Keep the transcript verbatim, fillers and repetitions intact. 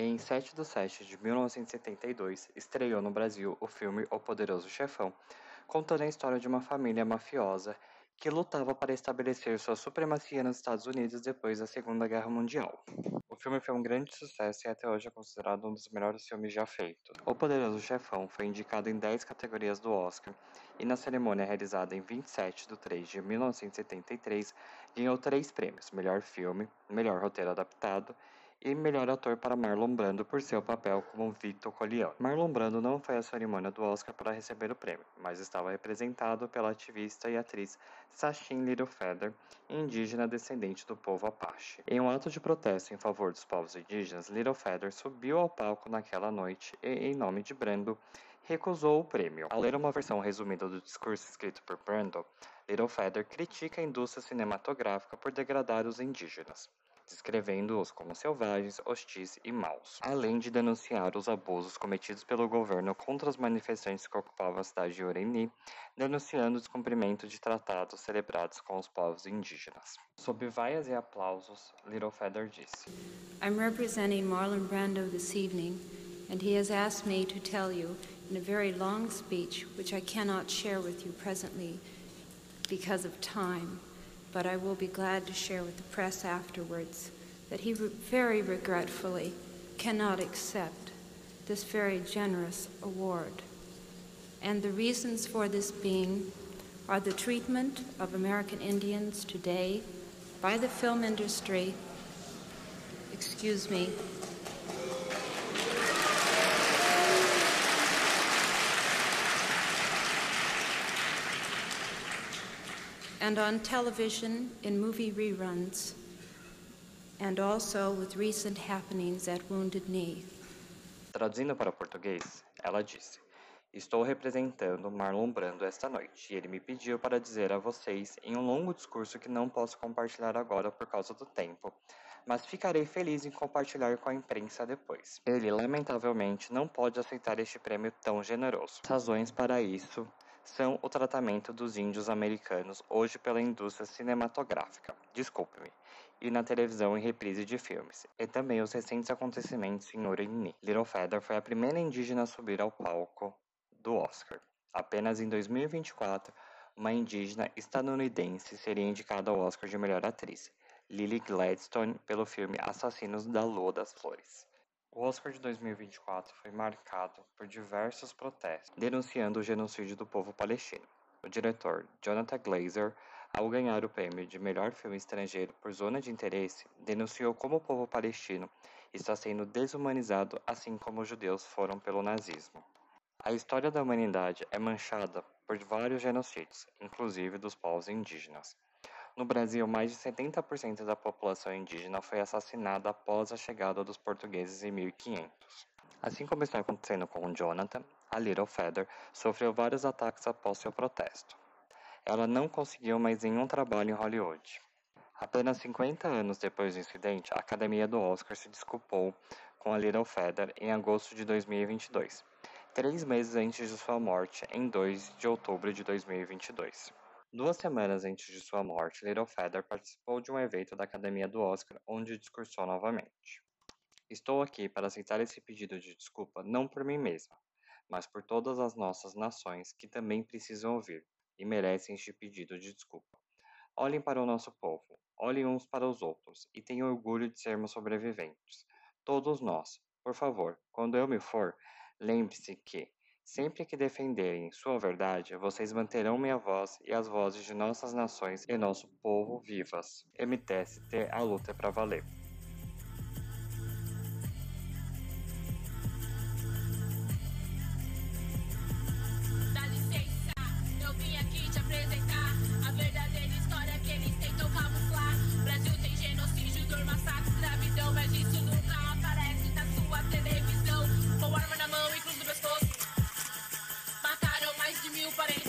Em sete de setembro de mil novecentos e setenta e dois, estreou no Brasil o filme O Poderoso Chefão, contando a história de uma família mafiosa que lutava para estabelecer sua supremacia nos Estados Unidos depois da Segunda Guerra Mundial. O filme foi um grande sucesso e até hoje é considerado um dos melhores filmes já feitos. O Poderoso Chefão foi indicado em dez categorias do Oscar e na cerimônia realizada em vinte e sete de três de mil novecentos e setenta e três ganhou três prêmios: melhor filme, melhor roteiro adaptado e melhor ator para Marlon Brando por seu papel como Vito Corleone. Marlon Brando não foi à cerimônia do Oscar para receber o prêmio, mas estava representado pela ativista e atriz Sachin Littlefeather, indígena descendente do povo Apache. Em um ato de protesto em favor dos povos indígenas, Littlefeather subiu ao palco naquela noite e, em nome de Brando, recusou o prêmio. Ao ler uma versão resumida do discurso escrito por Brando, Littlefeather critica a indústria cinematográfica por degradar os indígenas, descrevendo-os como selvagens, hostis e maus, além de denunciar os abusos cometidos pelo governo contra os manifestantes que ocupavam a cidade de Oreni, denunciando o descumprimento de tratados celebrados com os povos indígenas. Sob vaias e aplausos, Littlefeather disse: I'm representing Marlon Brando this evening, and he has asked me to tell you in a very long speech, which I cannot share with you presently because of time, but I will be glad to share with the press afterwards that he re- very regretfully cannot accept this very generous award. And the reasons for this being are the treatment of American Indians today by the film industry, excuse me, and on television in movie reruns, and also with recent happenings at Wounded Knee. Traduzindo para o português, ela disse: Estou representando Marlon Brando esta noite, e ele me pediu para dizer a vocês em um longo discurso que não posso compartilhar agora por causa do tempo, mas ficarei feliz em compartilhar com a imprensa depois. Ele, lamentavelmente, não pode aceitar este prêmio tão generoso. As razões para isso são o tratamento dos índios americanos hoje pela indústria cinematográfica, desculpe-me, e na televisão em reprise de filmes, e também os recentes acontecimentos em Oreni. Littlefeather foi a primeira indígena a subir ao palco do Oscar. Apenas em dois mil e vinte e quatro, uma indígena estadunidense seria indicada ao Oscar de melhor atriz, Lily Gladstone, pelo filme Assassinos da Lua das Flores. O Oscar de dois mil e vinte e quatro foi marcado por diversos protestos, denunciando o genocídio do povo palestino. O diretor Jonathan Glazer, ao ganhar o prêmio de melhor filme estrangeiro por Zona de Interesse, denunciou como o povo palestino está sendo desumanizado, assim como os judeus foram pelo nazismo. A história da humanidade é manchada por vários genocídios, inclusive dos povos indígenas. No Brasil, mais de setenta por cento da população indígena foi assassinada após a chegada dos portugueses em mil e quinhentos. Assim como está acontecendo com o Jonathan, a Littlefeather sofreu vários ataques após seu protesto. Ela não conseguiu mais nenhum trabalho em Hollywood. Apenas cinquenta anos depois do incidente, a Academia do Oscar se desculpou com a Littlefeather em agosto de dois mil e vinte e dois, três meses antes de sua morte, em dois de outubro de dois mil e vinte e dois. Duas semanas antes de sua morte, Littlefeather participou de um evento da Academia do Oscar, onde discursou novamente. Estou aqui para aceitar esse pedido de desculpa não por mim mesma, mas por todas as nossas nações que também precisam ouvir e merecem este pedido de desculpa. Olhem para o nosso povo, olhem uns para os outros e tenham orgulho de sermos sobreviventes. Todos nós, por favor, quando eu me for, lembre-se que sempre que defenderem sua verdade, vocês manterão minha voz e as vozes de nossas nações e nosso povo vivas. M T S T, a luta é pra valer. Dá licença, eu vim aqui te apresentar a verdadeira história que eles tentam camuflar. Brasil tem genocídio, dor, massacre, escravidão, mas isso nunca aparece na sua televisão. Com arma na mão, incluso no pescoço. Mataram mais de mil parentes.